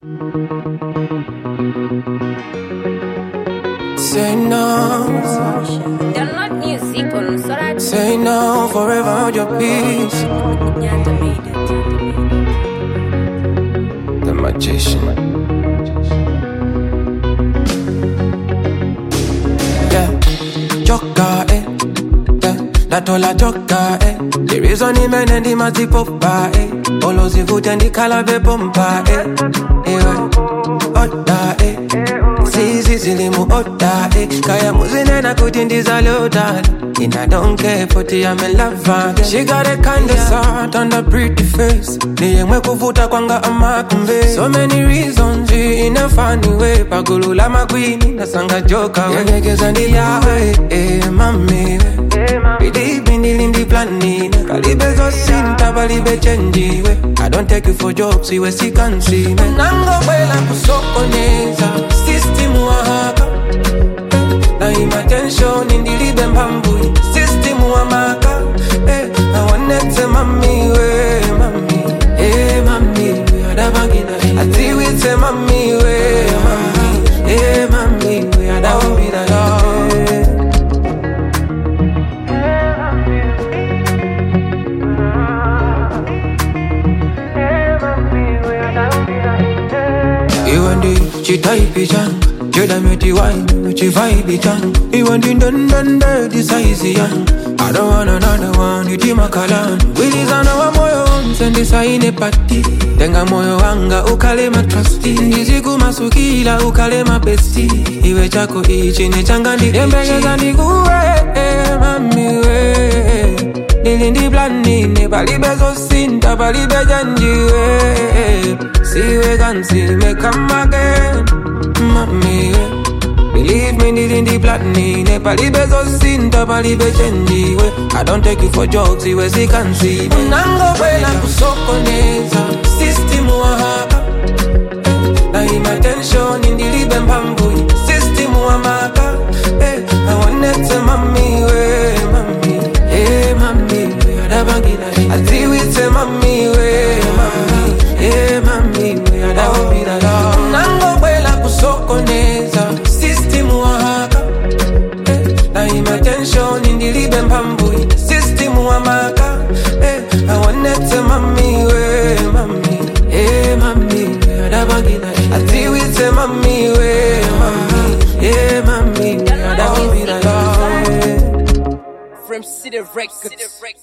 Say no. They're not musical, so that Say no, forever hold your peace. The magician. Yeah, Joker, eh. Yeah, that all a Joker, eh. The reason he men and the mati popa, eh. All of the food and the calabe pompa, eh. Oda, eh. Sili mu oda, eh. Kaya muzine na kutindi zaloda. And I don't care for the I'm in love. She got a kind of salt on the pretty face. Niyengwe kuvuta kwanga amakumbe. So many reasons, in a funny way. Pagulula magwini, nasanga joka. Yegeza ndiyawe, mami. Believe me, nilindi planina. Kalibe zo sinta, balibe chenjiwe. I don't take you for jokes, iwe sikansi me. Nango bela kusokoneza. System wahaka. Na ima tension, indilibe mpambu. System wamaka. I want to mami, mami. Mami, we are the bangina. I see we say mami, mami. Mami, we are the bangina. You and the chitaipi jang, Jada meti wine, chi vibe jang. You and the dun dirty size young. I don't want another one, you tima kalan. Wilizana wa moyo msendi saine pati. Tenga moyo wanga ukalema trusty. Niziku masukila ukalema besti. Iwe chako ichi ni changandi. Yembegeza niguwe, mami we. Nilindi planine, balibezo sinta, balibe janjiwe. Siwe gansi, me come again, mami we. Believe me, nilindi planine, balibezo sinta, balibe janjiwe. I don't take you for jokes, iwe sikansi. Nango wela kusokoneza, system wahaka. Na ima tension, indilibe mpambu. System wamaka, I want to mami we, mami. Mami, we are the bangina. I see we say mami we, mami. Mami, we are the bangina. Nango wela kusokoneza, system wahaka. Na ima tension, indilibe mpambu. System wamaka. I want to mami we, mami. Mami, we are the bangina. I see we say mami we, mami. Mami, we are the bangina. From City Records.